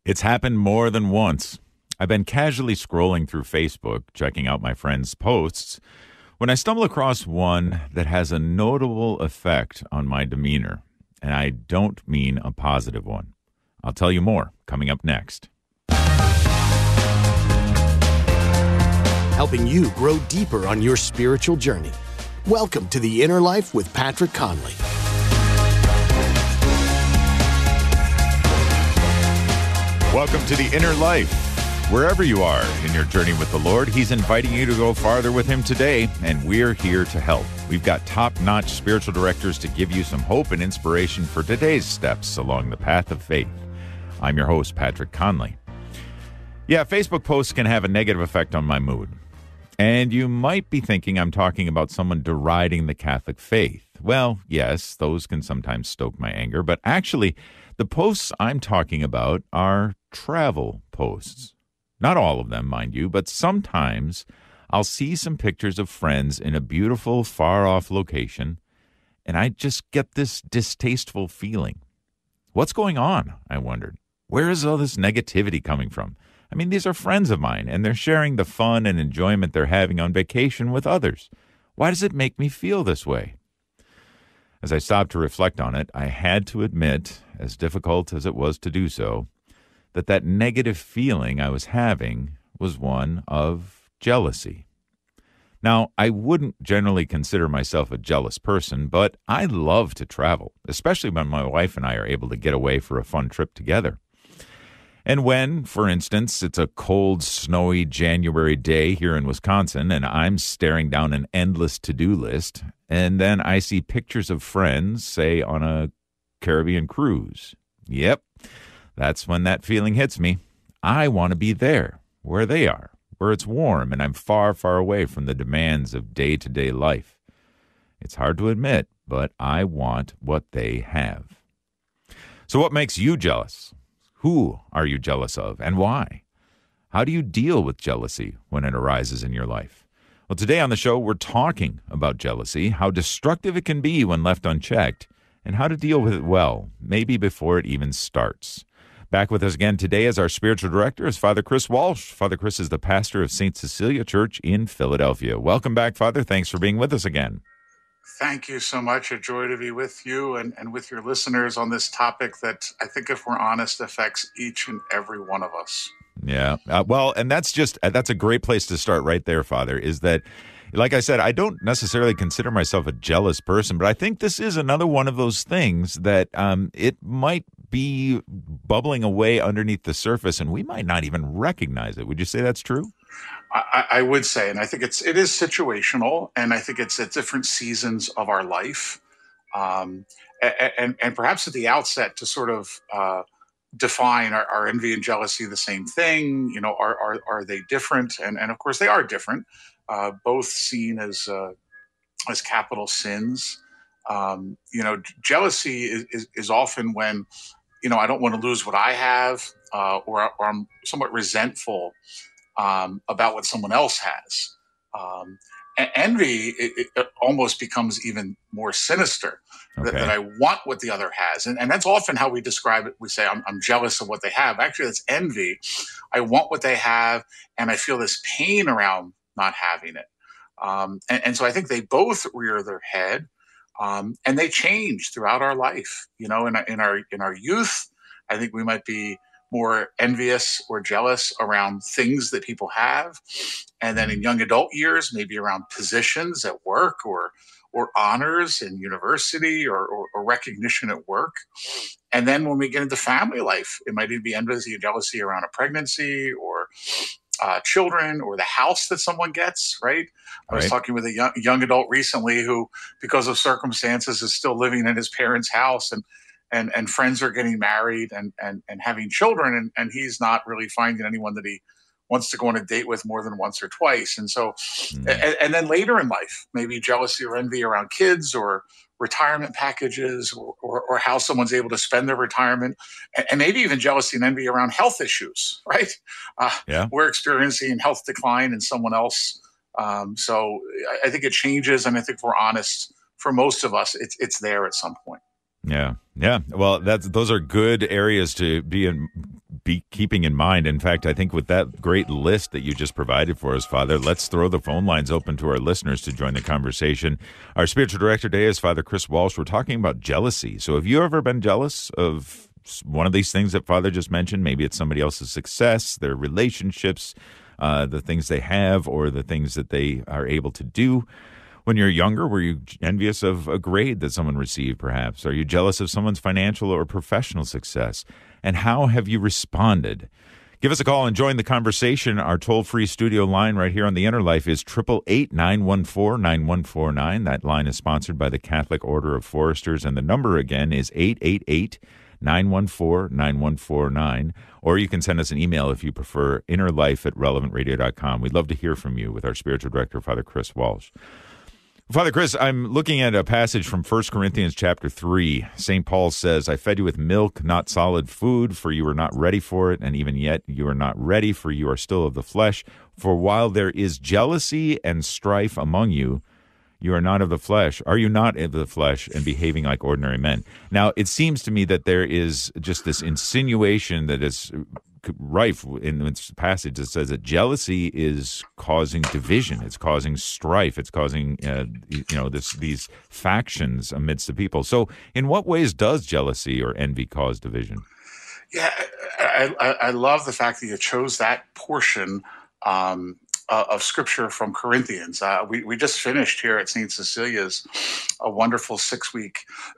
It's happened more than once. I've been casually scrolling through Facebook, checking out my friends' posts, when I stumble across one that has a notable effect on my demeanor. And I don't mean a positive one. I'll tell you more coming up next. Helping you grow deeper on your spiritual journey. Welcome to The Inner Life with Patrick Conley. Welcome to The Inner Life. Wherever you are in your journey with the Lord, He's inviting you to go farther with Him today, and we're here to help. We've got top-notch spiritual directors to give you some hope and inspiration for today's steps along the path of faith. I'm your host, Patrick Conley. Yeah, Facebook posts can have a negative effect on my mood. And you might be thinking I'm talking about someone deriding the Catholic faith. Well, yes, those can sometimes stoke my anger, but actually, the posts I'm talking about are travel posts. Not all of them, mind you, but sometimes I'll see some pictures of friends in a beautiful, far-off location, and I just get this distasteful feeling. What's going on, I wondered. Where is all this negativity coming from? I mean, these are friends of mine, and they're sharing the fun and enjoyment they're having on vacation with others. Why does it make me feel this way? As I stopped to reflect on it, I had to admit, as difficult as it was to do so, that negative feeling I was having was one of jealousy. Now, I wouldn't generally consider myself a jealous person, but I love to travel, especially when my wife and I are able to get away for a fun trip together. And when, for instance, it's a cold, snowy January day here in Wisconsin and I'm staring down an endless to-do list, and then I see pictures of friends, say, on a Caribbean cruise. Yep, that's when that feeling hits me. I want to be there, where they are, where it's warm and I'm far, far away from the demands of day-to-day life. It's hard to admit, but I want what they have. So what makes you jealous? Who are you jealous of, and why? How do you deal with jealousy when it arises in your life? Well, today on the show, we're talking about jealousy, how destructive it can be when left unchecked, and how to deal with it well, maybe before it even starts. Back with us again today as our spiritual director is Father Chris Walsh. Father Chris is the pastor of St. Cecilia Church in Philadelphia. Welcome back, Father. Thanks for being with us again. Thank you so much. A joy to be with you and with your listeners on this topic that I think, if we're honest, affects each and every one of us. Yeah. Well, and that's a great place to start right there, Father, is that, like I said, I don't necessarily consider myself a jealous person, but I think this is another one of those things that it might be bubbling away underneath the surface, and we might not even recognize it. Would you say that's true? I would say, and I think it is situational, and I think it's at different seasons of our life, and perhaps at the outset to sort of define are envy and jealousy the same thing? You know, are they different? And of course they are different, both seen as capital sins. Jealousy is often when I don't want to lose what I have, or I'm somewhat resentful about what someone else has. Envy it almost becomes even more sinister, Okay. that I want what the other has. And that's often how we describe it. We say, I'm jealous of what they have. Actually, that's envy. I want what they have, and I feel this pain around not having it. And so I think they both rear their head, and they change throughout our life. In our youth, I think we might be more envious or jealous around things that people have. And then in young adult years, maybe around positions at work or honors in university or recognition at work. And then when we get into family life, it might even be envy and jealousy around a pregnancy or children or the house that someone gets, right? I was talking with a young adult recently who, because of circumstances, is still living in his parents' house, and friends are getting married and having children, and he's not really finding anyone that he wants to go on a date with more than once or twice. And so, and then later in life, maybe jealousy or envy around kids or retirement packages or how someone's able to spend their retirement, and maybe even jealousy and envy around health issues, right? We're experiencing health decline in someone else. So I think it changes. And I think if we're honest, for most of us, it's there at some point. Yeah. Well, those are good areas to be be keeping in mind. In fact, I think with that great list that you just provided for us, Father, let's throw the phone lines open to our listeners to join the conversation. Our spiritual director today is Father Chris Walsh. We're talking about jealousy. So have you ever been jealous of one of these things that Father just mentioned? Maybe it's somebody else's success, their relationships, the things they have, or the things that they are able to do. When you're younger, were you envious of a grade that someone received, perhaps? Are you jealous of someone's financial or professional success? And how have you responded? Give us a call and join the conversation. Our toll-free studio line right here on The Inner Life is 888-914-9149. That line is sponsored by the Catholic Order of Foresters, and the number again is 888-914-9149. Or you can send us an email if you prefer, innerlife@relevantradio.com. We'd love to hear from you with our spiritual director, Father Chris Walsh. Father Chris, I'm looking at a passage from 1 Corinthians chapter 3. St. Paul says, I fed you with milk, not solid food, for you were not ready for it, and even yet you are not ready, for you are still of the flesh. For while there is jealousy and strife among you, you are not of the flesh. Are you not of the flesh and behaving like ordinary men? Now, it seems to me that there is just this insinuation that is rife in this passage that says that jealousy is causing division, it's causing strife, it's causing these factions amidst the people. So, in what ways does jealousy or envy cause division? Yeah, I love the fact that you chose that portion of Scripture from Corinthians. We just finished here at St. Cecilia's a wonderful 6-week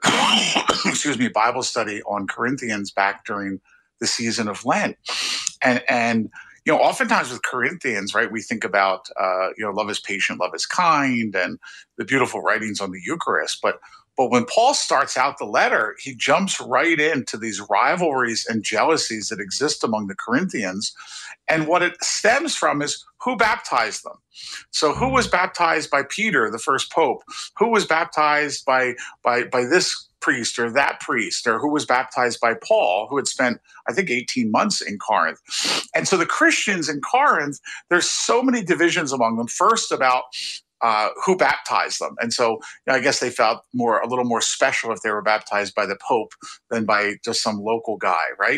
Bible study on Corinthians back during the season of Lent. And oftentimes with Corinthians, right, we think about, love is patient, love is kind, and the beautiful writings on the Eucharist. But when Paul starts out the letter, he jumps right into these rivalries and jealousies that exist among the Corinthians. And what it stems from is who baptized them. So who was baptized by Peter, the first pope? Who was baptized by this priest or that priest, or who was baptized by Paul, who had spent, I think, 18 months in Corinth. And so the Christians in Corinth, there's so many divisions among them. First, about who baptized them. And so I guess they felt a little more special if they were baptized by the Pope than by just some local guy, right?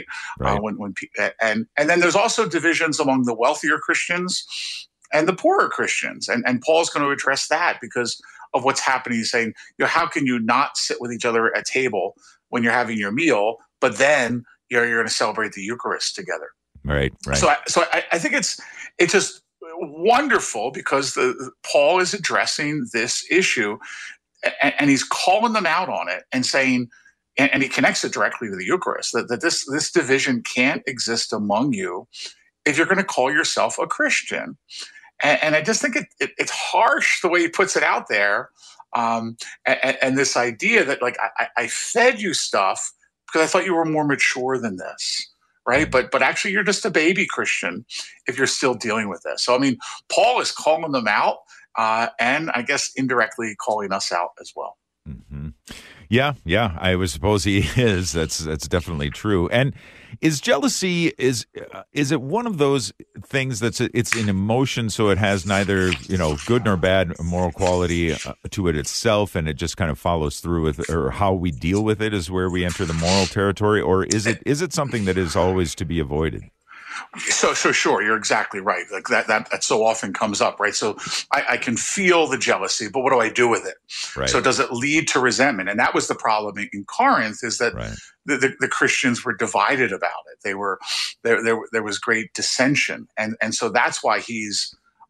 And then there's also divisions among the wealthier Christians and the poorer Christians. And Paul's going to address that because of what's happening. He's saying, how can you not sit with each other at table when you're having your meal, but then you're going to celebrate the Eucharist together? Right. So I think it's just wonderful because Paul is addressing this issue and he's calling them out on it and saying, and he connects it directly to the Eucharist, that this division can't exist among you if you're going to call yourself a Christian. And I just think it's harsh the way he puts it out there. And this idea that, like, I fed you stuff because I thought you were more mature than this, right? But actually, you're just a baby Christian if you're still dealing with this. So, I mean, Paul is calling them out and I guess indirectly calling us out as well. Mm-hmm. Yeah, I would suppose he is. That's definitely true. And is jealousy, is it one of those things it's an emotion, so it has neither good nor bad moral quality to it itself, and it just kind of follows through with, or how we deal with it is where we enter the moral territory, or is it something that is always to be avoided? So sure, you're exactly right. Like that so often comes up, right? So I can feel the jealousy, but what do I do with it? Right. So does it lead to resentment? And that was the problem in Corinth, is that the Christians were divided about it. They were there was great dissension, and so that's why he's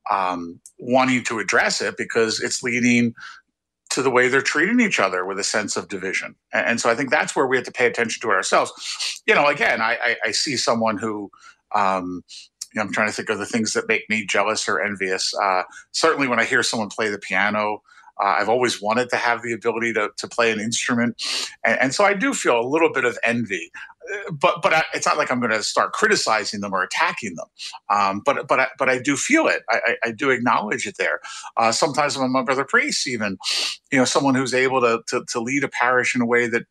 wanting to address it, because it's leading to the way they're treating each other with a sense of division. And so I think that's where we have to pay attention to it ourselves. Again, I see someone who I'm trying to think of the things that make me jealous or envious. Certainly when I hear someone play the piano, I've always wanted to have the ability to play an instrument. And so I do feel a little bit of envy. But it's not like I'm going to start criticizing them or attacking them. But I do feel it. I do acknowledge it there. Sometimes among brother priests, even, someone who's able to lead a parish in a way that,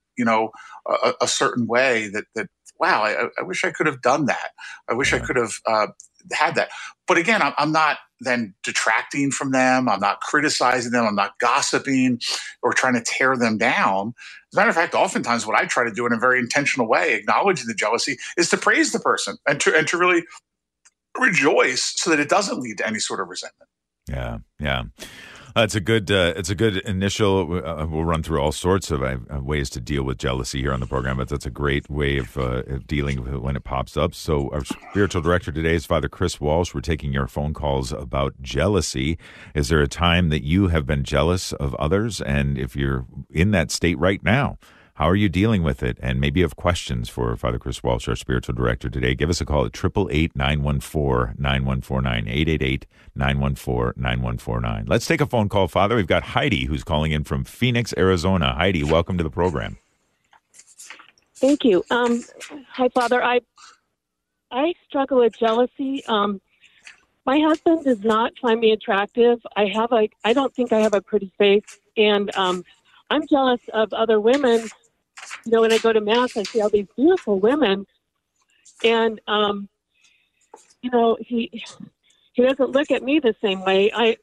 a certain way that wow, I wish I could have done that. I wish I could have had that. But again, I'm not then detracting from them. I'm not criticizing them. I'm not gossiping or trying to tear them down. As a matter of fact, oftentimes what I try to do in a very intentional way, acknowledging the jealousy, is to praise the person and to really rejoice so that it doesn't lead to any sort of resentment. Yeah, yeah. It's a good initial. We'll run through all sorts of ways to deal with jealousy here on the program, but that's a great way of dealing with it when it pops up. So our spiritual director today is Father Chris Walsh. We're taking your phone calls about jealousy. Is there a time that you have been jealous of others? And if you're in that state right now, how are you dealing with it? And maybe you have questions for Father Chris Walsh, our spiritual director today. Give us a call at 888-914-9149, 888-914-9149. Let's take a phone call, Father. We've got Heidi, who's calling in from Phoenix, Arizona. Heidi, welcome to the program. Thank you. Hi, Father. I struggle with jealousy. My husband does not find me attractive. I don't think I have a pretty face, and I'm jealous of other women. You know, when I go to Mass, I see all these beautiful women, and you know, he doesn't look at me the same way. I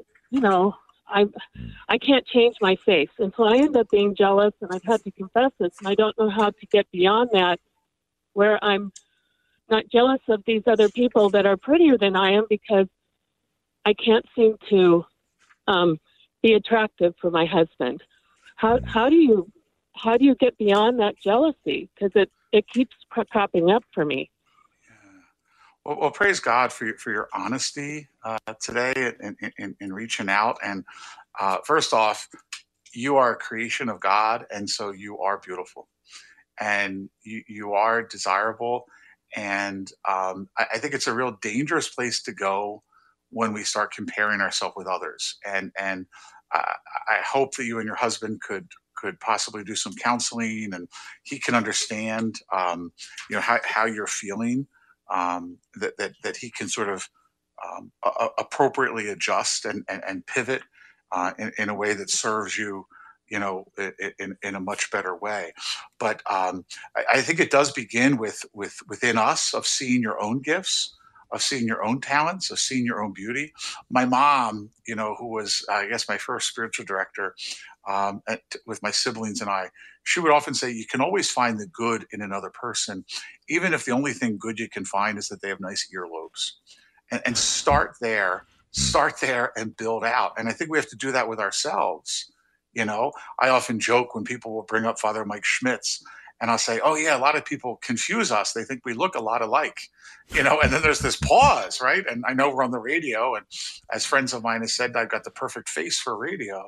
can't change my face, and so I end up being jealous, and I've had to confess this, and I don't know how to get beyond that, where I'm not jealous of these other people that are prettier than I am, because I can't seem to be attractive for my husband. How do you get beyond that jealousy? Because it keeps cropping up for me. Yeah. Well, praise God for your honesty today in reaching out. And first off, you are a creation of God, and so you are beautiful, and you are desirable. And I think it's a real dangerous place to go when we start comparing ourselves with others. And I hope that you and your husband could possibly do some counseling, and he can understand, how you're feeling, that he can sort of appropriately adjust and pivot in a way that serves you, in a much better way. But I think it does begin within us, of seeing your own gifts, of seeing your own talents, of seeing your own beauty. My mom, who was, I guess, my first spiritual director with my siblings and I, she would often say, you can always find the good in another person, even if the only thing good you can find is that they have nice earlobes. And start there and build out. And I think we have to do that with ourselves. I often joke when people will bring up Father Mike Schmitz, and I'll say, oh yeah, a lot of people confuse us. They think we look a lot alike, and then there's this pause, right? And I know we're on the radio, and as friends of mine have said, I've got the perfect face for radio,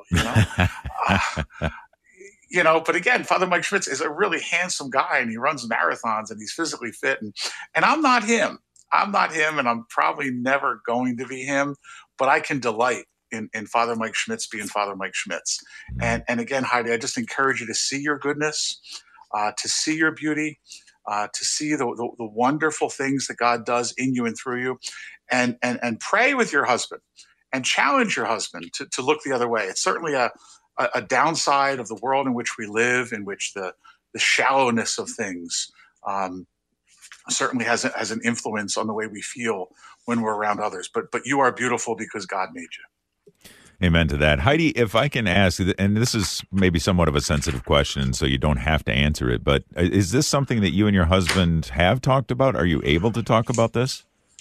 but again, Father Mike Schmitz is a really handsome guy, and he runs marathons, and he's physically fit. And I'm not him. And I'm probably never going to be him, but I can delight in Father Mike Schmitz being Father Mike Schmitz. And again, Heidi, I just encourage you to see your goodness, to see your beauty, to see the wonderful things that God does in you and through you, and pray with your husband and challenge your husband to look the other way. It's certainly a downside of the world in which we live, in which the shallowness of things certainly has an influence on the way we feel when we're around others. But you are beautiful because God made you. Amen to that. Heidi, if I can ask, and this is maybe somewhat of a sensitive question, so you don't have to answer it, but is this something that you and your husband have talked about? Are you able to talk about this?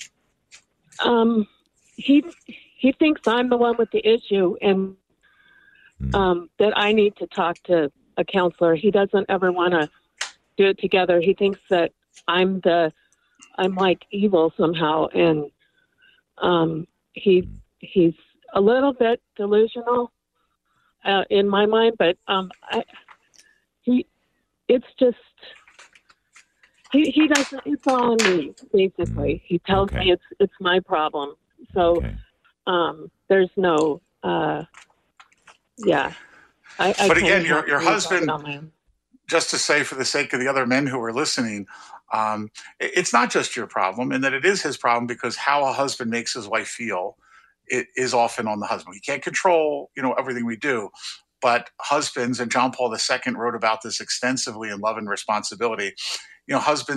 He thinks I'm the one with the issue, and that I need to talk to a counselor. He doesn't ever want to do it together. He thinks that I'm like evil somehow, and he's a little bit delusional in my mind, but he doesn't. It's all on me, basically. He tells me it's my problem. So there's no. But again, your husband. Just to say, for the sake of the other men who are listening, it's not just your problem, and that it is his problem, because how a husband makes his wife feel, it is often on the husband. We can't control, everything we do, but husbands, and John Paul II wrote about this extensively in Love and Responsibility. Husbands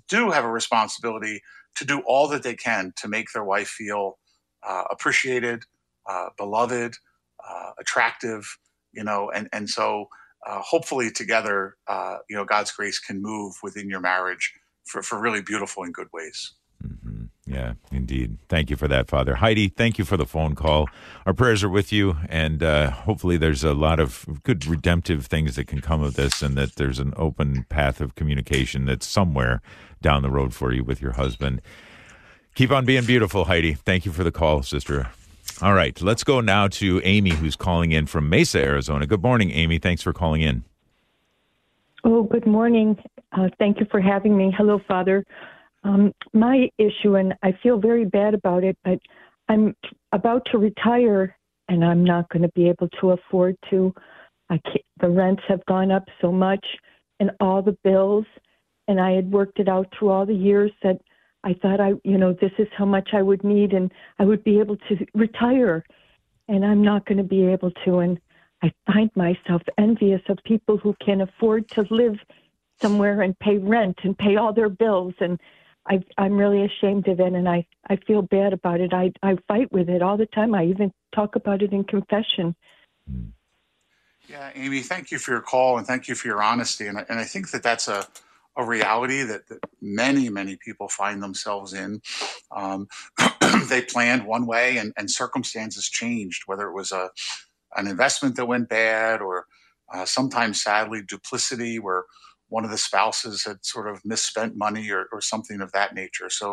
do have a responsibility to do all that they can to make their wife feel appreciated, beloved, attractive, and so hopefully together, God's grace can move within your marriage for really beautiful and good ways. Mm-hmm. Yeah, indeed. Thank you for that, Father. Heidi, thank you for the phone call. Our prayers are with you, and hopefully there's a lot of good redemptive things that can come of this, and that there's an open path of communication that's somewhere down the road for you with your husband. Keep on being beautiful, Heidi. Thank you for the call, sister. All right, let's go now to Amy, who's calling in from Mesa, Arizona. Good morning, Amy. Thanks for calling in. Oh, good morning. Thank you for having me. Hello, Father. My issue, and I feel very bad about it, but I'm about to retire, and I'm not going to be able to afford to. The rents have gone up so much, and all the bills, and I had worked it out through all the years that I thought this is how much I would need, and I would be able to retire, and I'm not going to be able to. And I find myself envious of people who can afford to live somewhere and pay rent and pay all their bills, and I'm really ashamed of it, and I feel bad about it. I fight with it all the time. I even talk about it in confession. Yeah, Amy, thank you for your call, and thank you for your honesty. And I think that that's a reality that many, many people find themselves in. They planned one way, and circumstances changed, whether it was an investment that went bad, or sometimes, sadly, duplicity, where one of the spouses had sort of misspent money or something of that nature. So,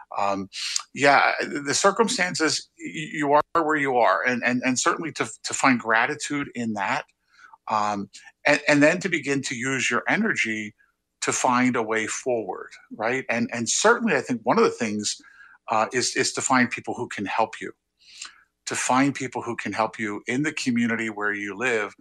the circumstances, you are where you are, and certainly to find gratitude in that, and then to begin to use your energy to find a way forward, right? And certainly, I think one of the things is to find people who can help you, in the community where you live,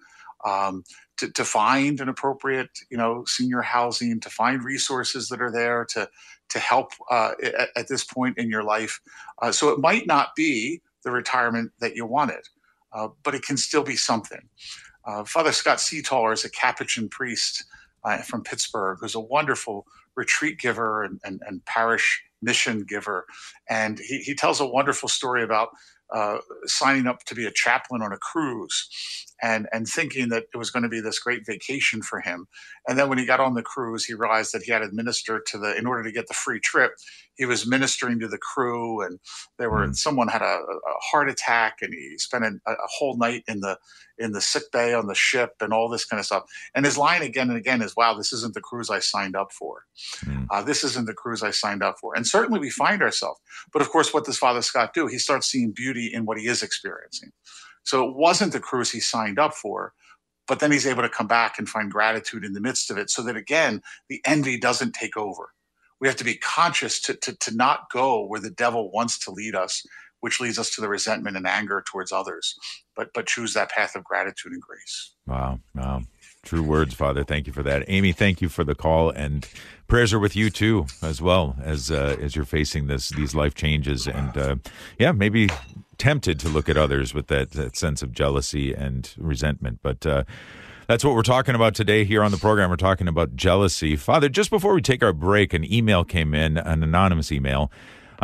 to find an appropriate, senior housing, to find resources that are there to help at this point in your life. So it might not be the retirement that you wanted, but it can still be something. Father Scott Seataller is a Capuchin priest from Pittsburgh, who's a wonderful retreat giver and parish mission giver. And he tells a wonderful story about signing up to be a chaplain on a cruise and thinking that it was going to be this great vacation for him. And then when he got on the cruise, he realized that he had to administer in order to get the free trip, he was ministering to the crew, and someone had a heart attack, and he spent a whole night in the sick bay on the ship and all this kind of stuff. And his line again and again is, wow, this isn't the cruise I signed up for. This isn't the cruise I signed up for. And certainly we find ourselves. But of course, what does Father Scott do? He starts seeing beauty in what he is experiencing. So it wasn't the cruise he signed up for, but then he's able to come back and find gratitude in the midst of it, so that, again, the envy doesn't take over. We have to be conscious to not go where the devil wants to lead us, which leads us to the resentment and anger towards others, but choose that path of gratitude and grace. Wow. True words, Father. Thank you for that. Amy, thank you for the call, and prayers are with you too, as well, as you're facing these life changes, and maybe tempted to look at others with that sense of jealousy and resentment. But that's what we're talking about today here on the program. We're talking about jealousy. Father, just before we take our break, an email came in, an anonymous email,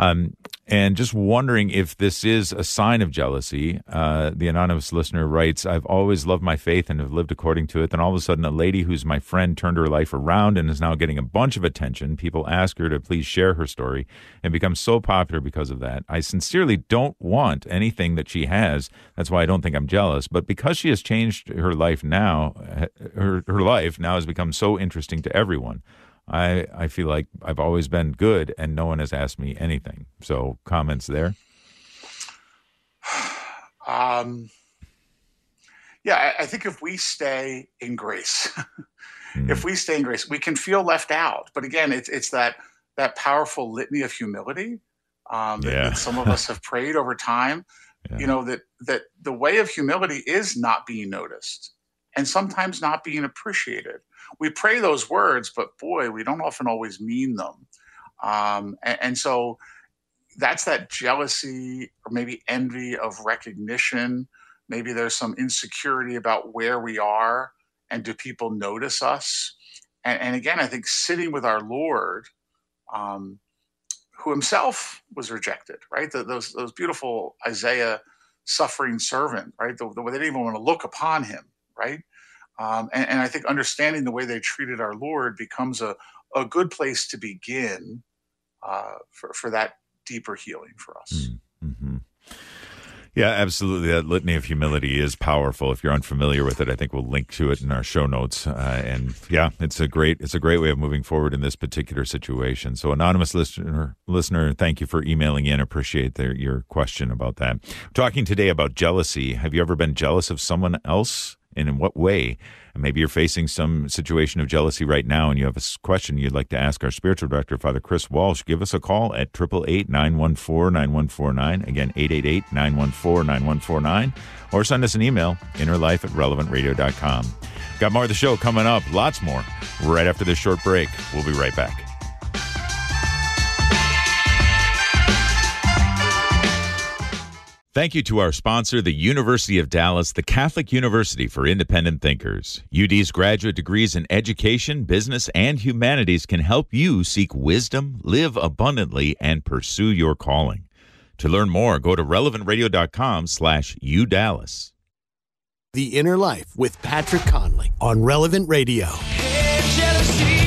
and just wondering if this is a sign of jealousy. The anonymous listener writes, I've always loved my faith and have lived according to it. Then all of a sudden, a lady who's my friend turned her life around and is now getting a bunch of attention. People ask her to please share her story and become so popular because of that. I sincerely don't want anything that she has. That's why I don't think I'm jealous. But because she has changed her life now, her life now has become so interesting to everyone. I feel like I've always been good and no one has asked me anything. So comments there? I think if we stay in grace, we can feel left out. But again, it's that powerful litany of humility that some of us have prayed over time. Yeah. That the way of humility is not being noticed and sometimes not being appreciated. We pray those words, but boy, we don't often always mean them. And so that's that jealousy or maybe envy of recognition. Maybe there's some insecurity about where we are and do people notice us? And again, I think sitting with our Lord who himself was rejected, right? Those beautiful Isaiah suffering servant, right? The way they didn't even want to look upon him, right? And I think understanding the way they treated our Lord becomes a good place to begin for that deeper healing for us. Mm-hmm. Yeah, absolutely. That litany of humility is powerful. If you're unfamiliar with it, I think we'll link to it in our show notes. And yeah, it's a great way of moving forward in this particular situation. So, anonymous listener, thank you for emailing in. Appreciate your question about that. We're talking today about jealousy. Have you ever been jealous of someone else? And in what way? And maybe you're facing some situation of jealousy right now and you have a question you'd like to ask our spiritual director, Father Chris Walsh. Give us a call at 888-914-9149. Again, 888-914-9149. Or send us an email, innerlife@relevantradio.com. Got more of the show coming up. Lots more right after this short break. We'll be right back. Thank you to our sponsor, the University of Dallas, the Catholic University for Independent Thinkers. UD's graduate degrees in education, business, and humanities can help you seek wisdom, live abundantly, and pursue your calling. To learn more, go to relevantradio.com/UDallas. The Inner Life with Patrick Conley on Relevant Radio. Hey, jealousy.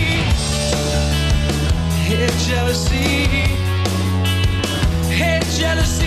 Hey, jealousy. Hey, jealousy.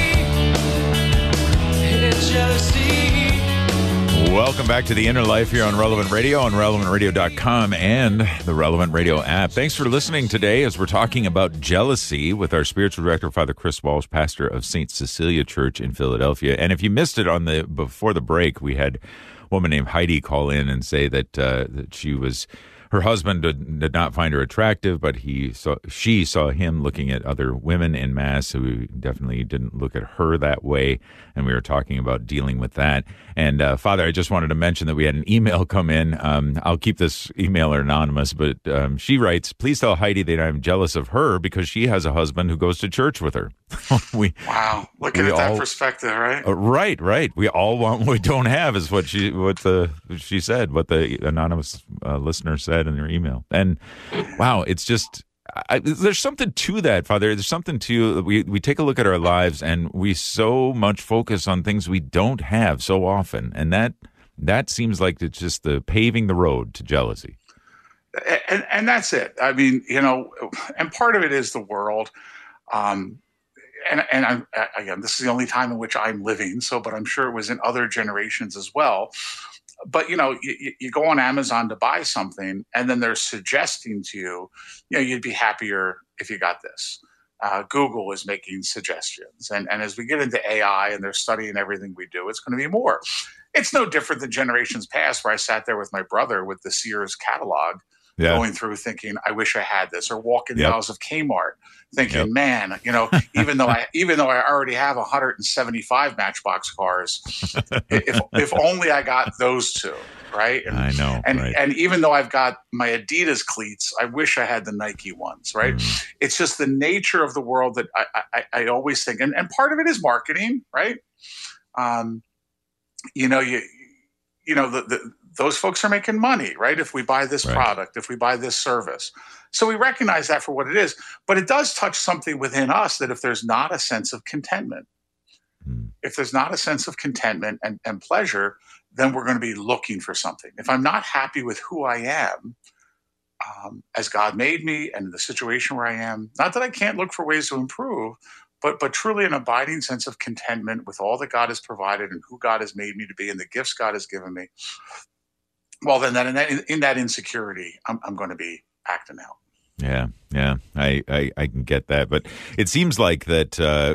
Welcome back to the Inner Life here on Relevant Radio, on relevantradio.com and the Relevant Radio app. Thanks for listening today as we're talking about jealousy with our spiritual director, Father Chris Walsh, pastor of St. Cecilia Church in Philadelphia. And if you missed it before the break, we had a woman named Heidi call in and say that her husband did not find her attractive, but she saw him looking at other women en masse who definitely didn't look at her that way. And we were talking about dealing with that. And Father, I just wanted to mention that we had an email come in. I'll keep this emailer anonymous, but she writes, "Please tell Heidi that I'm jealous of her because she has a husband who goes to church with her." Wow, look at that perspective, right? Right. We all want what we don't have is what she said, what the anonymous listener said in her email. And wow, it's just there's something to that, Father. There's something to we take a look at our lives and we so much focus on things we don't have so often, and that seems like it's just the paving the road to jealousy. And that's it. I mean, and part of it is the world. And again, this is the only time in which I'm living. But I'm sure it was in other generations as well. But, you go on Amazon to buy something and then they're suggesting to you, you'd be happier if you got this. Google is making suggestions. And as we get into AI and they're studying everything we do, it's going to be more. It's no different than generations past where I sat there with my brother with the Sears catalog, going through thinking, I wish I had this, or walking the aisles of Kmart thinking, man, even though I already have 175 Matchbox cars, if only I got those two, right? And, I know. And even though I've got my Adidas cleats, I wish I had the Nike ones, right? It's just the nature of the world that I always think, and part of it is marketing, right? Those folks are making money, right? If we buy this product, if we buy this service. So we recognize that for what it is. But it does touch something within us that if there's not a sense of contentment, if there's not a sense of contentment and pleasure, then we're going to be looking for something. If I'm not happy with who I am, as God made me and the situation where I am, not that I can't look for ways to improve, but truly an abiding sense of contentment with all that God has provided and who God has made me to be and the gifts God has given me. Well, then in that insecurity, I'm going to be acting out. Yeah, I can get that, but it seems like that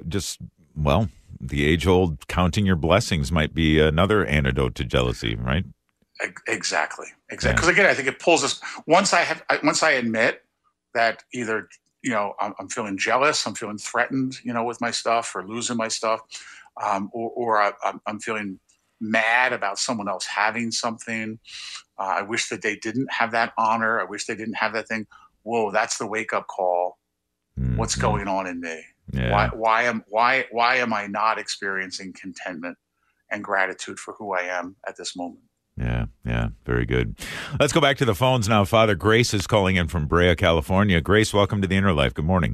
the age-old counting your blessings might be another antidote to jealousy, right? Exactly. Because again, I think it pulls us. Once I admit that either I'm feeling jealous, I'm feeling threatened, with my stuff or losing my stuff, or I'm feeling mad about someone else having something. I wish that they didn't have that honor. I wish they didn't have that thing. Whoa, that's the wake up call. What's going on in me? Yeah. Why am I not experiencing contentment and gratitude for who I am at this moment? Yeah. Very good. Let's go back to the phones now. Father Grace is calling in from Brea, California. Grace, welcome to the Inner Life. Good morning.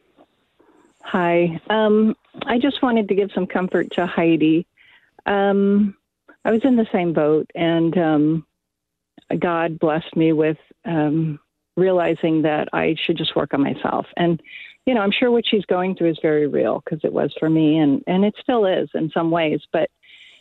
Hi. I just wanted to give some comfort to Heidi. I was in the same boat, and God blessed me with realizing that I should just work on myself. And, I'm sure what she's going through is very real, because it was for me, and it still is in some ways. But,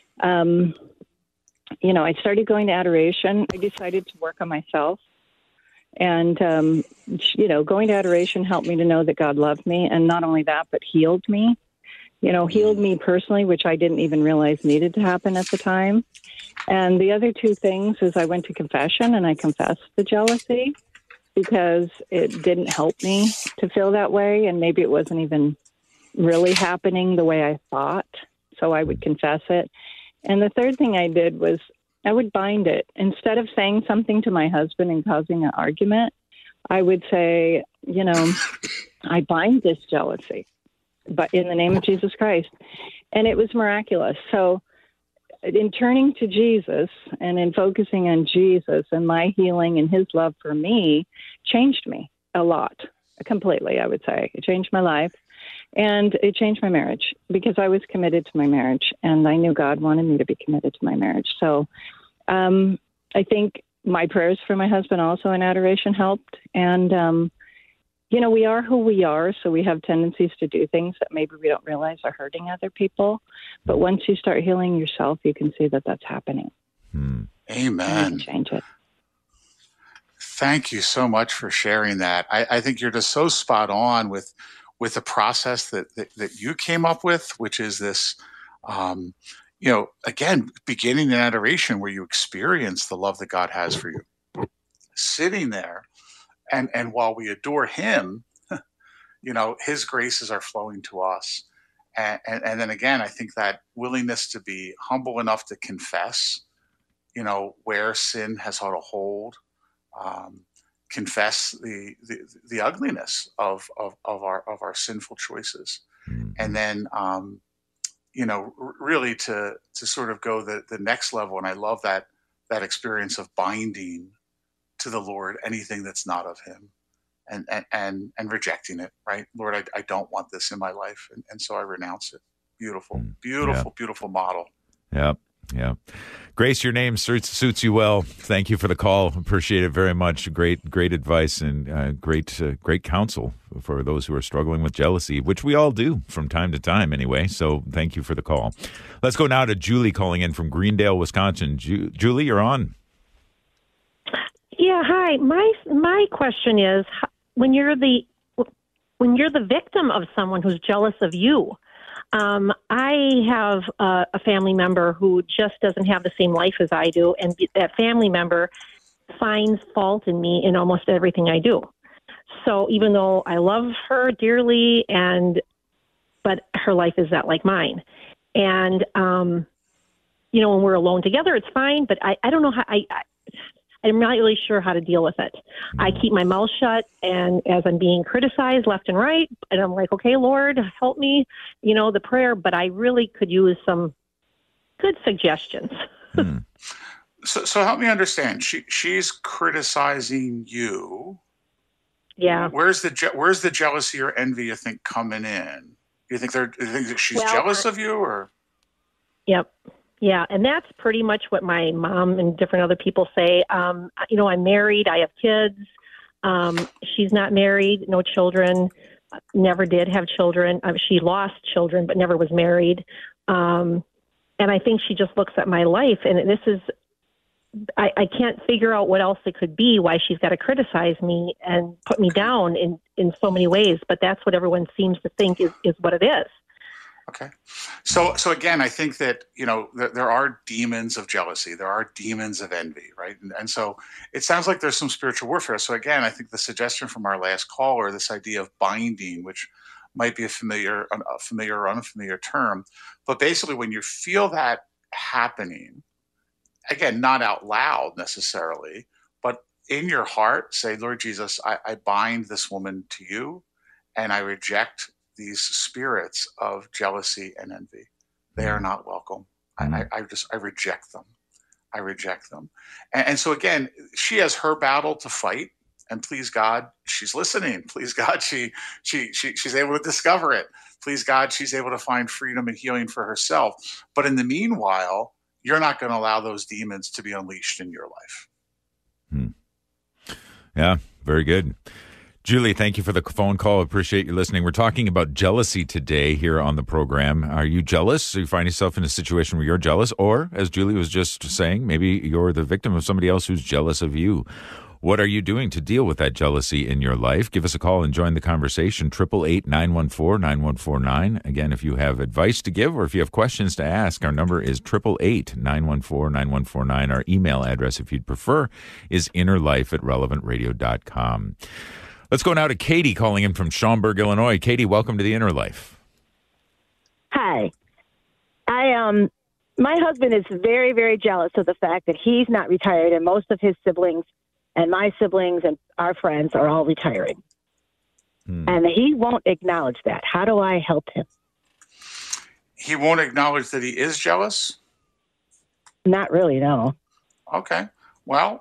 I started going to adoration. I decided to work on myself. And, going to adoration helped me to know that God loved me. And not only that, but healed me. Healed me personally, which I didn't even realize needed to happen at the time. And the other two things is I went to confession and I confessed the jealousy, because it didn't help me to feel that way. And maybe it wasn't even really happening the way I thought. So I would confess it. And the third thing I did was I would bind it. Instead of saying something to my husband and causing an argument, I would say, I bind this jealousy, but in the name of Jesus Christ. And it was miraculous. So in turning to Jesus and in focusing on Jesus and my healing and his love for me changed me a lot, completely, I would say. It changed my life, and it changed my marriage, because I was committed to my marriage, and I knew God wanted me to be committed to my marriage. So I think my prayers for my husband also in adoration helped. And, we are who we are, so we have tendencies to do things that maybe we don't realize are hurting other people. But once you start healing yourself, you can see that that's happening. Amen. And you can change it. Thank you so much for sharing that. I think you're just so spot on with the process that you came up with, which is this, again, beginning in adoration, where you experience the love that God has for you. Sitting there, and while we adore him, his graces are flowing to us. And then again, I think that willingness to be humble enough to confess, where sin has had a hold, confess the ugliness of our sinful choices, and then really to sort of go the next level. And I love that experience of binding to the Lord anything that's not of him, and rejecting it, right? Lord, I don't want this in my life, and so I renounce it. Beautiful model. Yeah. Grace, your name suits you well. Thank you for the call. Appreciate it very much. Great advice, and great counsel for those who are struggling with jealousy, which we all do from time to time anyway. So thank you for the call. Let's go now to Julie calling in from Greendale, Wisconsin. Julie, you're on. Yeah, hi. My question is, when you're the victim of someone who's jealous of you, I have a family member who just doesn't have the same life as I do, and that family member finds fault in me in almost everything I do. So even though I love her dearly, but her life is not like mine. And, when we're alone together, it's fine, but I don't know how I'm not really sure how to deal with it. I keep my mouth shut, and as I'm being criticized left and right, and I'm like, okay, Lord, help me, the prayer, but I really could use some good suggestions. So help me understand. She's criticizing you. Yeah. Where's the jealousy or envy, you think, coming in? You think that she's jealous of you, or? Yep. Yeah, and that's pretty much what my mom and different other people say. I'm married. I have kids. She's not married, no children, never did have children. She lost children, but never was married. And I think she just looks at my life, and this is, I can't figure out what else it could be, why she's got to criticize me and put me down in so many ways. But that's what everyone seems to think is what it is. Okay. So again, I think that, there are demons of jealousy. There are demons of envy, right? And so it sounds like there's some spiritual warfare. So again, I think the suggestion from our last caller, this idea of binding, which might be a familiar or unfamiliar term, but basically when you feel that happening, again, not out loud necessarily, but in your heart, say, Lord Jesus, I bind this woman to you, and I reject these spirits of jealousy and envy. They are not welcome. I reject them. I reject them. And so again, she has her battle to fight. And please God, she's listening. Please God, she's able to discover it. Please God, she's able to find freedom and healing for herself. But in the meanwhile, you're not going to allow those demons to be unleashed in your life. Yeah, very good. Julie, thank you for the phone call. Appreciate you listening. We're talking about jealousy today here on the program. Are you jealous? Do you find yourself in a situation where you're jealous? Or, as Julie was just saying, maybe you're the victim of somebody else who's jealous of you. What are you doing to deal with that jealousy in your life? Give us a call and join the conversation. 888-914-9149. Again, if you have advice to give or if you have questions to ask, our number is 888-914-9149. Our email address, if you'd prefer, is innerlife@relevantradio.com. Let's go now to Katie calling in from Schaumburg, Illinois. Katie, welcome to the Inner Life. Hi. My husband is very, very jealous of the fact that he's not retired, and most of his siblings and my siblings and our friends are all retiring. And he won't acknowledge that. How do I help him? He won't acknowledge that he is jealous? Not really, no. Okay. Well,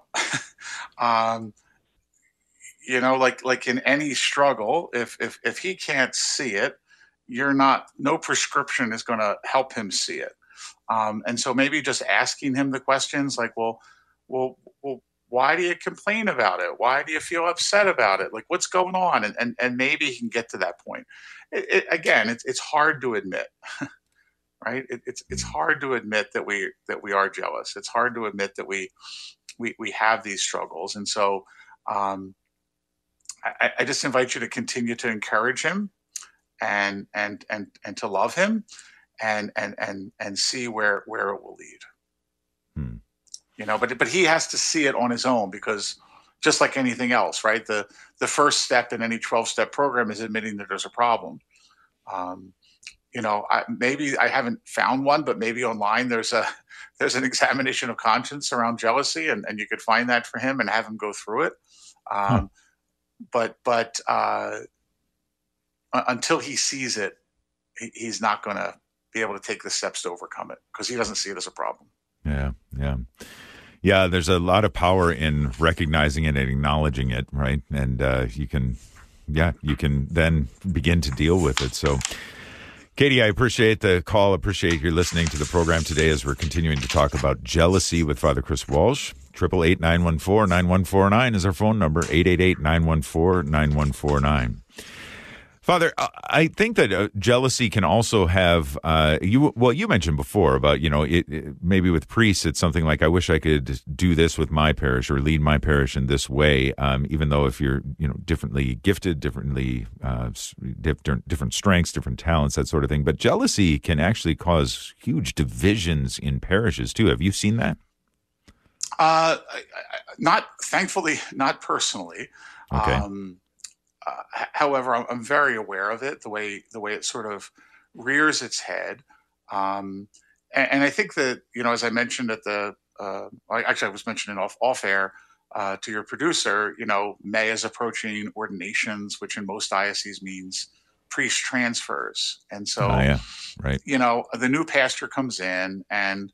like in any struggle, if he can't see it, no prescription is going to help him see it. And so maybe just asking him the questions like, well, why do you complain about it? Why do you feel upset about it? Like, what's going on? And maybe he can get to that point. It's hard to admit, right? It's hard to admit that we are jealous. It's hard to admit that we have these struggles. And so, I just invite you to continue to encourage him and to love him and see where it will lead. But he has to see it on his own, because just like anything else, right? The first step in any 12-step program is admitting that there's a problem. Maybe I haven't found one, but maybe online there's an examination of conscience around jealousy, and you could find that for him and have him go through it. But until he sees it, he's not going to be able to take the steps to overcome it, because he doesn't see it as a problem. Yeah, there's a lot of power in recognizing it and acknowledging it, right? And you can then begin to deal with it. So, Katie, I appreciate the call. Appreciate you listening to the program today as we're continuing to talk about jealousy with Father Chris Walsh. 888-914-9149 is our phone number, 888-914-9149. Father, I think that jealousy can also have, you mentioned before about, maybe with priests, it's something like, I wish I could do this with my parish or lead my parish in this way, even though if you're, differently gifted, different strengths, different talents, that sort of thing. But jealousy can actually cause huge divisions in parishes too. Have you seen that? Thankfully, not personally. Okay. However, I'm very aware of it, the way it sort of rears its head. And I think that, as I mentioned I was mentioning off air to your producer, May is approaching ordinations, which in most dioceses means priest transfers. And so, right. The new pastor comes in and,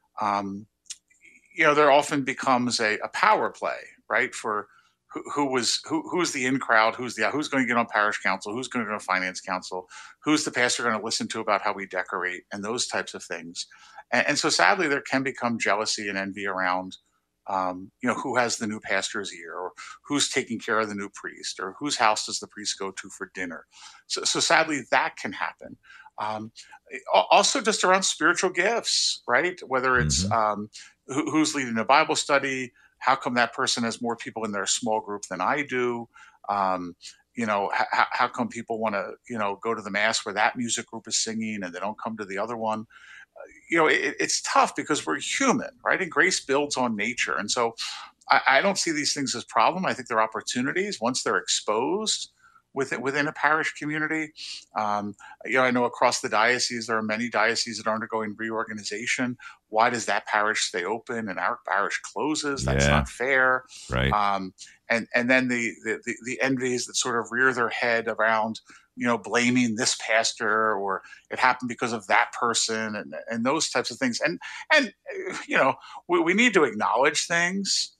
there often becomes a power play, right? For who's the in crowd, who's going to get on parish council, who's going to go to finance council, who's the pastor going to listen to about how we decorate, and those types of things. And so sadly, there can become jealousy and envy around, who has the new pastor's ear, or who's taking care of the new priest, or whose house does the priest go to for dinner. So sadly, that can happen. Also just around spiritual gifts, right? Whether it's who's leading a Bible study, how come that person has more people in their small group than I do? How come people want to, go to the mass where that music group is singing and they don't come to the other one? It's tough because we're human, right? And grace builds on nature. And so I don't see these things as problem. I think they're opportunities once they're exposed within a parish community. I know across the diocese, there are many dioceses that are undergoing reorganization. Why does that parish stay open and our parish closes? That's not fair. Right. And then the envies that sort of rear their head around blaming this pastor, or it happened because of that person, and those types of things. And we need to acknowledge things.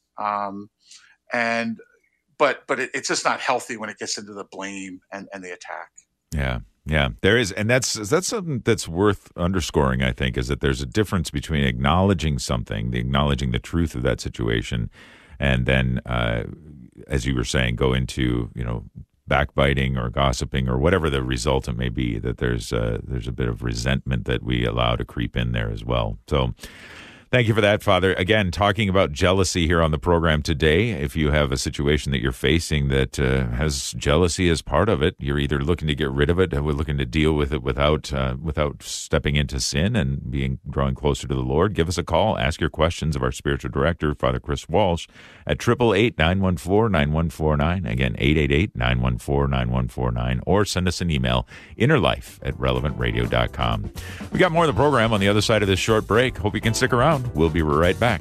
But it's just not healthy when it gets into the blame and the attack. Yeah, there is. And that's something that's worth underscoring, I think, is that there's a difference between acknowledging something, acknowledging the truth of that situation, and then, as you were saying, go into, backbiting or gossiping or whatever the resultant may be, that there's a bit of resentment that we allow to creep in there as well. So thank you for that, Father. Again, talking about jealousy here on the program today. If you have a situation that you're facing that has jealousy as part of it, you're either looking to get rid of it, or we're looking to deal with it without stepping into sin and drawing closer to the Lord, give us a call. Ask your questions of our spiritual director, Father Chris Walsh, at 888-914-9149. Again, 888-914-9149. Or send us an email, innerlife@relevantradio.com. We got more of the program on the other side of this short break. Hope you can stick around. We'll be right back.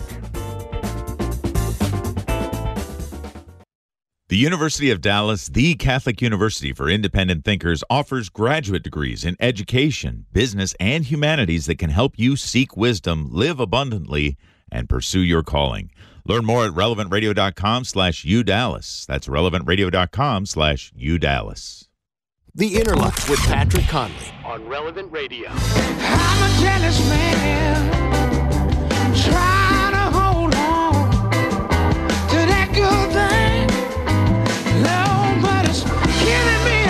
The University of Dallas, the Catholic university for independent thinkers, offers graduate degrees in education, business, and humanities that can help you seek wisdom, live abundantly, and pursue your calling. Learn more at relevantradio.com/UDallas. That's relevantradio.com/UDallas. The Inner Life with Patrick Conley on Relevant Radio. I'm a jealous man, trying to hold on to that good thing. No, but it's killing me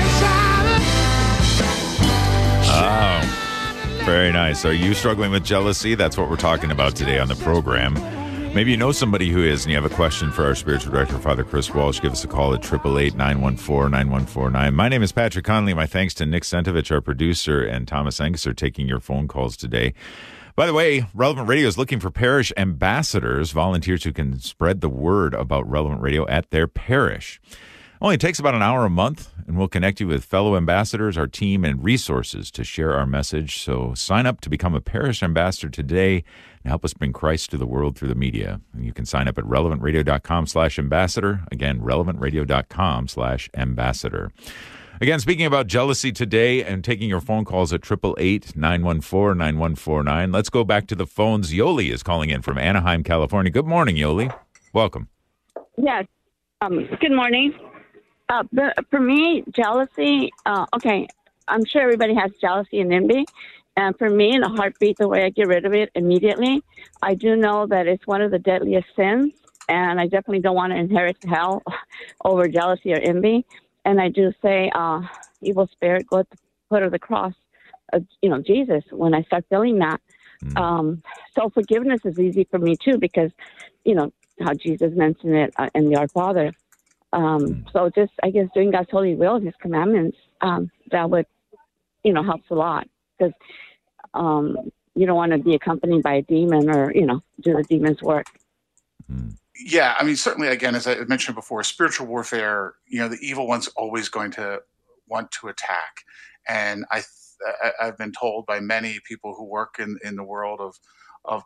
inside. Oh, very nice. Are you struggling with jealousy? That's what we're talking about today on the program. Maybe you know somebody who is, and you have a question for our spiritual director, Father Chris Walsh. Give us a call at 888-914-9149. My name is Patrick Conley. My thanks to Nick Sentovich, our producer, and Thomas Angus are taking your phone calls today. By the way, Relevant Radio is looking for parish ambassadors, volunteers who can spread the word about Relevant Radio at their parish. Only takes about an hour a month, and we'll connect you with fellow ambassadors, our team, and resources to share our message. So sign up to become a parish ambassador today and help us bring Christ to the world through the media. And you can sign up at relevantradio.com/ambassador. Again, relevantradio.com/ambassador. Again, speaking about jealousy today and taking your phone calls at 888-914-9149. Let's go back to the phones. Yoli is calling in from Anaheim, California. Good morning, Yoli. Welcome. Yes. Good morning. For me, jealousy, okay, I'm sure everybody has jealousy and envy. And for me, in a heartbeat, the way I get rid of it immediately, I do know that it's one of the deadliest sins. And I definitely don't want to inherit hell over jealousy or envy. And I do say, evil spirit, go at the foot of the cross, Jesus, when I start feeling that. So forgiveness is easy for me, too, because, how Jesus mentioned it in the Our Father. So just, I guess, doing God's holy will, His commandments, that would, helps a lot. Because you don't want to be accompanied by a demon or, do the demon's work. Yeah, I mean, certainly, again, as I mentioned before, spiritual warfare, the evil one's always going to want to attack. And I've been told by many people who work in the world of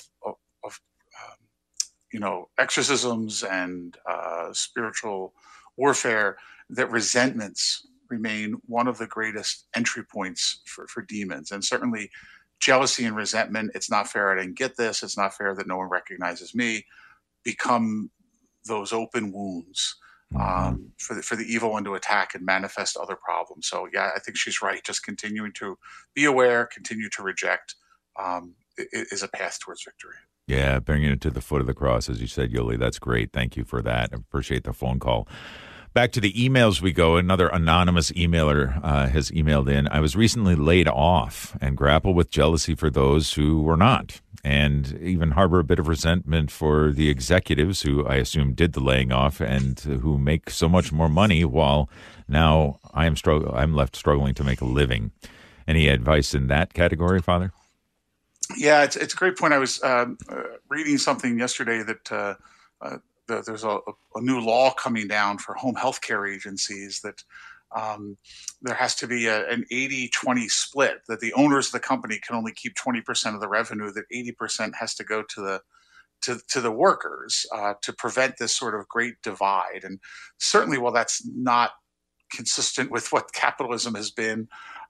exorcisms and spiritual warfare, that resentments remain one of the greatest entry points for demons. And certainly jealousy and resentment, it's not fair I didn't get this, it's not fair that no one recognizes me, become those open wounds for the evil one to attack and manifest other problems. So yeah, I think she's right. Just continuing to be aware, continue to reject is a path towards victory. Yeah, bringing it to the foot of the cross, as you said, Yoli. That's great. Thank you for that. I appreciate the phone call. Back to the emails we go. Another anonymous emailer has emailed in. I was recently laid off and grapple with jealousy for those who were not, and even harbor a bit of resentment for the executives who I assume did the laying off and who make so much more money, while now I'm left struggling to make a living. Any advice in that category, Father? Yeah, it's a great point. I was reading something yesterday that there's a new law coming down for home health care agencies that there has to be an 80-20 split, that the owners of the company can only keep 20% of the revenue, that 80% has to go to the workers to prevent this sort of great divide. And certainly, while that's not consistent with what capitalism has been.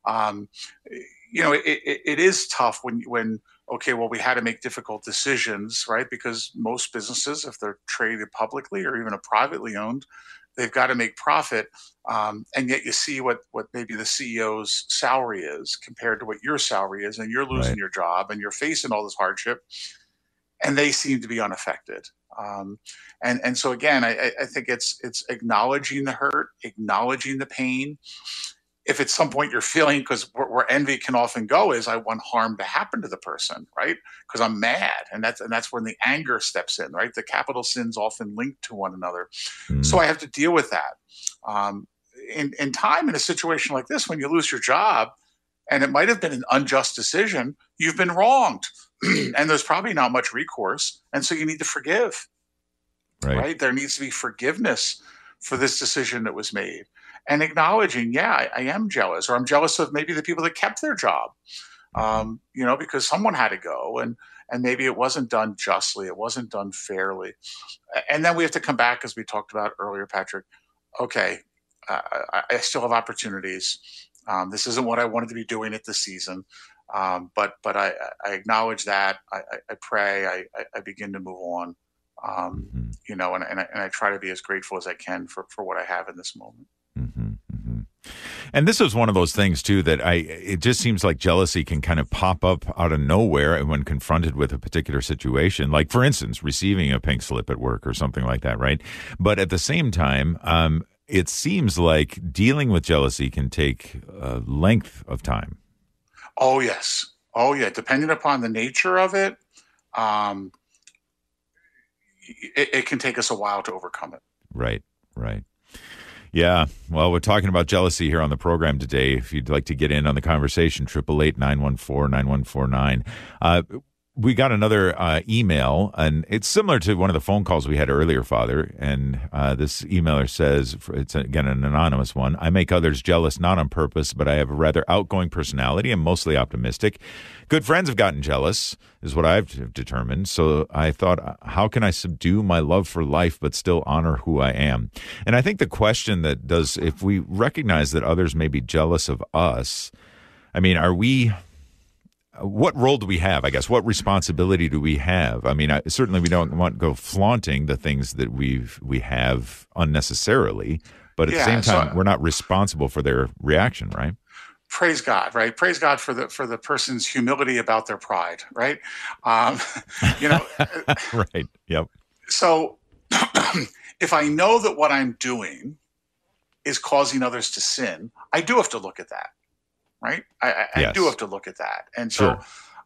It is tough when okay, well, we had to make difficult decisions, right? Because most businesses, if they're traded publicly or even privately owned, they've got to make profit. And yet you see what maybe the CEO's salary is compared to what your salary is, and you're losing your job and you're facing all this hardship, and they seem to be unaffected. And so again, I think it's acknowledging the hurt, acknowledging the pain. If at some point you're feeling, because where envy can often go is, I want harm to happen to the person, right? Because I'm mad, and that's when the anger steps in, right? The capital sins often link to one another, so I have to deal with that. In time, in a situation like this, when you lose your job, and it might have been an unjust decision, you've been wronged, and there's probably not much recourse, and so you need to forgive, right? There needs to be forgiveness for this decision that was made. And acknowledging, I am jealous, or I'm jealous of maybe the people that kept their job, because someone had to go, and maybe it wasn't done justly, it wasn't done fairly. And then we have to come back, as we talked about earlier, Patrick. Okay, I still have opportunities. This isn't what I wanted to be doing at this season, but I acknowledge that. I pray. I begin to move on, and I try to be as grateful as I can for what I have in this moment. And this is one of those things too that it just seems like jealousy can kind of pop up out of nowhere when confronted with a particular situation, like for instance receiving a pink slip at work or something like that, right? But at the same time, it seems like dealing with jealousy can take a length of time. Oh yes, depending upon the nature of it, it can take us a while to overcome it. Right. Yeah, well, we're talking about jealousy here on the program today. If you'd like to get in on the conversation, 888-914-9149. We got another email, and it's similar to one of the phone calls we had earlier, Father. And this emailer says, it's again an anonymous one, I make others jealous not on purpose, but I have a rather outgoing personality and mostly optimistic. Good friends have gotten jealous, is what I've determined. So I thought, how can I subdue my love for life but still honor who I am? And I think the question that does, if we recognize that others may be jealous of us, I mean, what role do we have, I guess? What responsibility do we have? I mean, certainly we don't want to go flaunting the things that we have unnecessarily, but at the same time, we're not responsible for their reaction, right? Praise God, right? Praise God for the person's humility about their pride, right? Right. Yep. So if I know that what I'm doing is causing others to sin, I do have to look at that. Right. I do have to look at that. And so,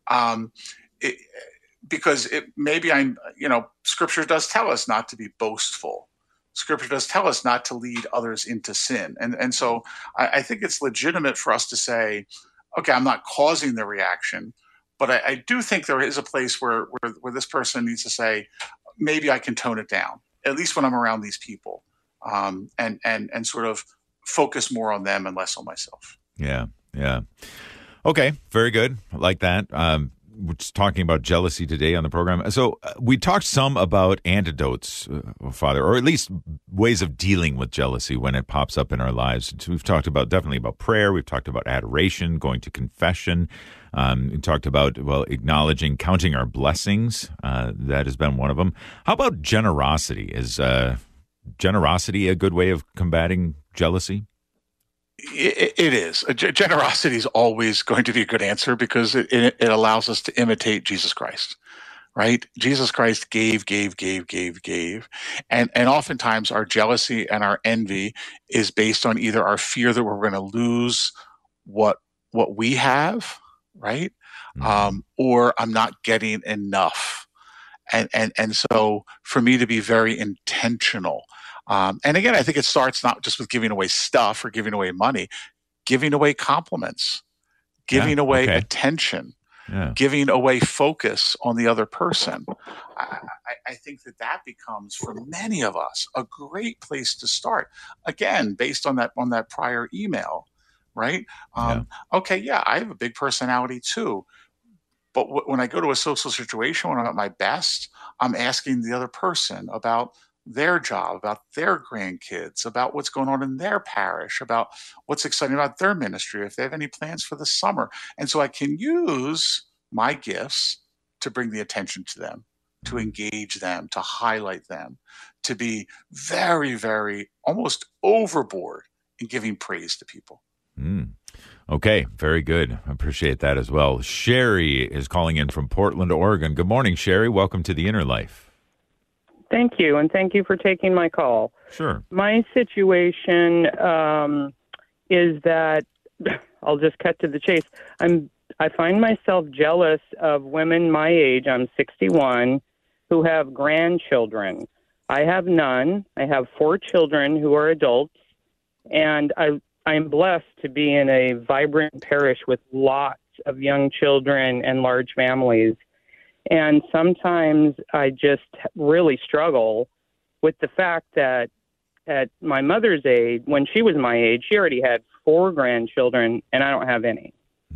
because maybe Scripture does tell us not to be boastful. Scripture does tell us not to lead others into sin. And so I think it's legitimate for us to say, okay, I'm not causing the reaction, but I do think there is a place where this person needs to say, maybe I can tone it down, at least when I'm around these people, and sort of focus more on them and less on myself. Yeah. Okay. Very good. I like that. We're just talking about jealousy today on the program. So we talked some about antidotes, Father, or at least ways of dealing with jealousy when it pops up in our lives. So we've talked definitely about prayer. We've talked about adoration, going to confession. We talked about, acknowledging, counting our blessings. That has been one of them. How about generosity? Is generosity a good way of combating jealousy? It is. Generosity is always going to be a good answer because it allows us to imitate Jesus Christ, right? Jesus Christ gave. And oftentimes our jealousy and our envy is based on either our fear that we're going to lose what we have, right? Or I'm not getting enough. And so for me to be very intentional, and again, I think it starts not just with giving away stuff or giving away money, giving away compliments, giving away attention, giving away focus on the other person. I think that becomes, for many of us, a great place to start. Again, based on that prior email, right? I have a big personality too. But when I go to a social situation, when I'm at my best, I'm asking the other person about their job, about their grandkids, about what's going on in their parish, about what's exciting about their ministry, if they have any plans for the summer. And so I can use my gifts to bring the attention to them, to engage them, to highlight them, to be very, very almost overboard in giving praise to people. Okay, very good. I appreciate that as well. Sherry is calling in from Portland, Oregon. Good morning, Sherry. Welcome to the Inner Life. Thank you, and thank you for taking my call. Sure. My situation is that, I'll just cut to the chase. I find myself jealous of women my age, I'm 61, who have grandchildren. I have none. I have 4 children who are adults, and I'm blessed to be in a vibrant parish with lots of young children and large families. And sometimes I just really struggle with the fact that at my mother's age, when she was my age, she already had 4 grandchildren, and I don't have any.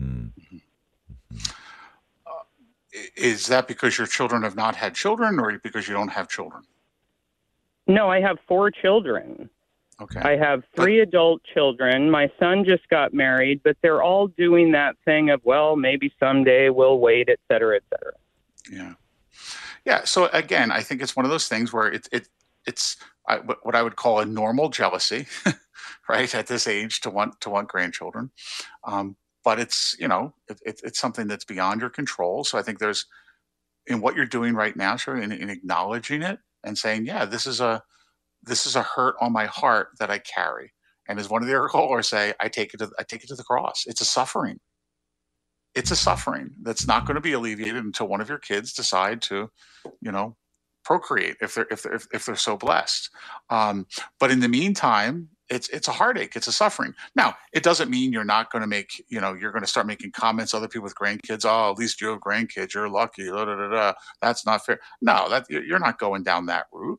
Is that because your children have not had children, or because you don't have children? No, I have 4 children. Okay. I have 3 adult children. My son just got married, but they're all doing that thing of, well, maybe someday we'll wait, et cetera, et cetera. Yeah. So again, I think it's one of those things where it's what I would call a normal jealousy, right? At this age to want grandchildren. But it's, it's something that's beyond your control. So I think there's, in what you're doing right now, sure, in acknowledging it and saying, yeah, this is a hurt on my heart that I carry. And as one of the callers say, I take it to the cross. It's a suffering. It's a suffering that's not going to be alleviated until one of your kids decide to, procreate if they're so blessed. But in the meantime, it's a heartache. It's a suffering. Now, it doesn't mean you're not going to make, you're going to start making comments. Other people with grandkids, oh, at least you have grandkids. You're lucky. Da, da, da, da. That's not fair. No, you're not going down that route.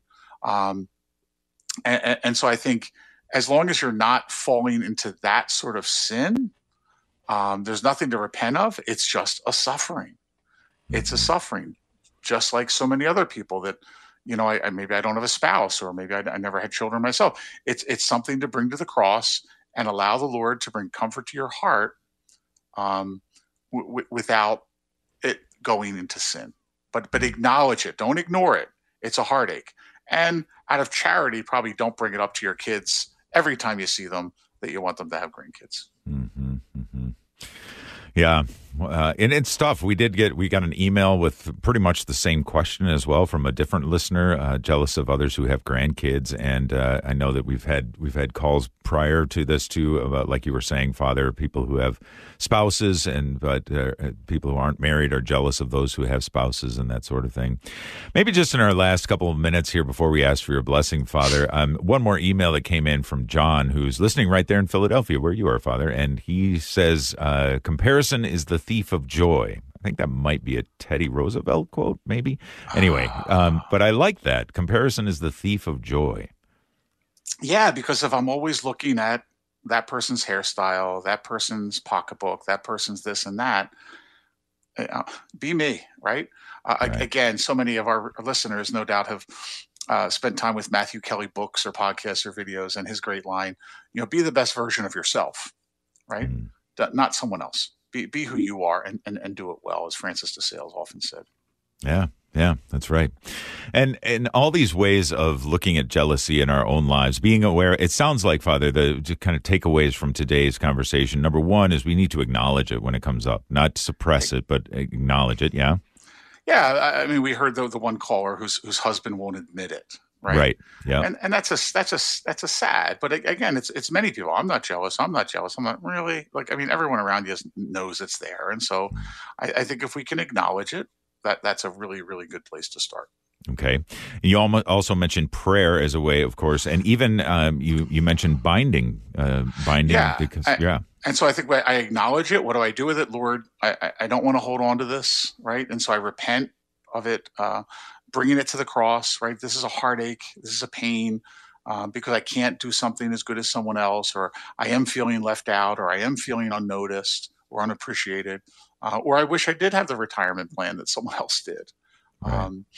And so I think as long as you're not falling into that sort of sin, there's nothing to repent of. It's just a suffering. It's a suffering, just like so many other people that, maybe I don't have a spouse, or maybe I never had children myself. It's something to bring to the cross and allow the Lord to bring comfort to your heart without it going into sin. But acknowledge it. Don't ignore it. It's a heartache. And out of charity, probably don't bring it up to your kids every time you see them that you want them to have grandkids. Yeah. And it's tough. We got an email with pretty much the same question as well from a different listener, jealous of others who have grandkids. And I know that we've had calls prior to this too about, like you were saying, Father, people who have spouses, but people who aren't married are jealous of those who have spouses and that sort of thing. Maybe just in our last couple of minutes here before we ask for your blessing, Father, one more email that came in from John, who's listening right there in Philadelphia, where you are, Father. And he says, comparison is the thief of joy. I think that might be a Teddy Roosevelt quote, maybe. Anyway, but I like that. Comparison is the thief of joy. Yeah, because if I'm always looking at that person's hairstyle, that person's pocketbook, that person's this and that, be me, right? Right. Again, so many of our listeners no doubt have spent time with Matthew Kelly books or podcasts or videos, and his great line, be the best version of yourself, right? Not someone else. Be who you are and do it well, as Francis de Sales often said. Yeah, that's right. And all these ways of looking at jealousy in our own lives, being aware, it sounds like, Father, the kind of takeaways from today's conversation. Number one is we need to acknowledge it when it comes up, not suppress it, but acknowledge it. Yeah. Yeah. I mean, we heard the one caller whose husband won't admit it. Right. Yeah. And that's a sad, but again, it's many people. I'm not jealous. I'm not really everyone around you knows it's there. And so I think if we can acknowledge it, that's a really, really good place to start. Okay. You also mentioned prayer as a way, of course, and even you mentioned binding. Yeah. Because, And so I think I acknowledge it. What do I do with it? Lord, I don't want to hold on to this. Right. And so I repent of it, bringing it to the cross, right? This is a heartache. This is a pain because I can't do something as good as someone else, or I am feeling left out, or I am feeling unnoticed or unappreciated, or I wish I did have the retirement plan that someone else did. Right.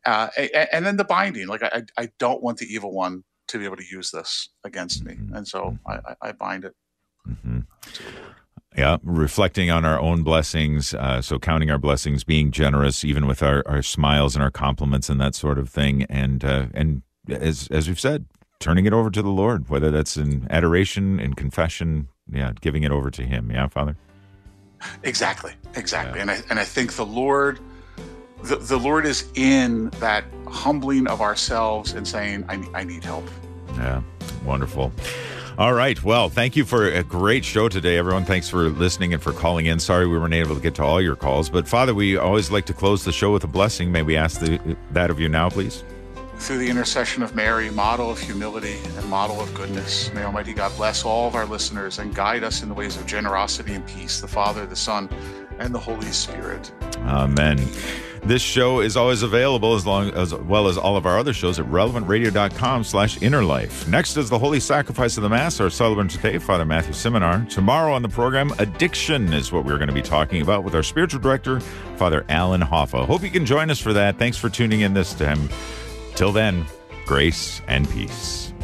And then the binding. Like I don't want the evil one to be able to use this against me, and so I bind it. Mm-hmm. Yeah, reflecting on our own blessings, so counting our blessings, being generous, even with our smiles and our compliments and that sort of thing, and as we've said, turning it over to the Lord, whether that's in adoration, in confession, giving it over to Him. Yeah, Father. Exactly. Yeah. And I think the Lord, the Lord is in that humbling of ourselves and saying, I need help. Yeah, wonderful. All right. Well, thank you for a great show today, everyone. Thanks for listening and for calling in. Sorry we weren't able to get to all your calls. But, Father, we always like to close the show with a blessing. May we ask that of you now, please? Through the intercession of Mary, model of humility and model of goodness, may Almighty God bless all of our listeners and guide us in the ways of generosity and peace, the Father, the Son, and the Holy Spirit. Amen. This show is always available as well as all of our other shows at relevantradio.com/innerlife. Next is the Holy Sacrifice of the Mass, our celebrant today, Father Matthew Simonar. Tomorrow on the program, addiction is what we're going to be talking about with our spiritual director, Father Alan Hoffa. Hope you can join us for that. Thanks for tuning in this time. Till then, grace and peace.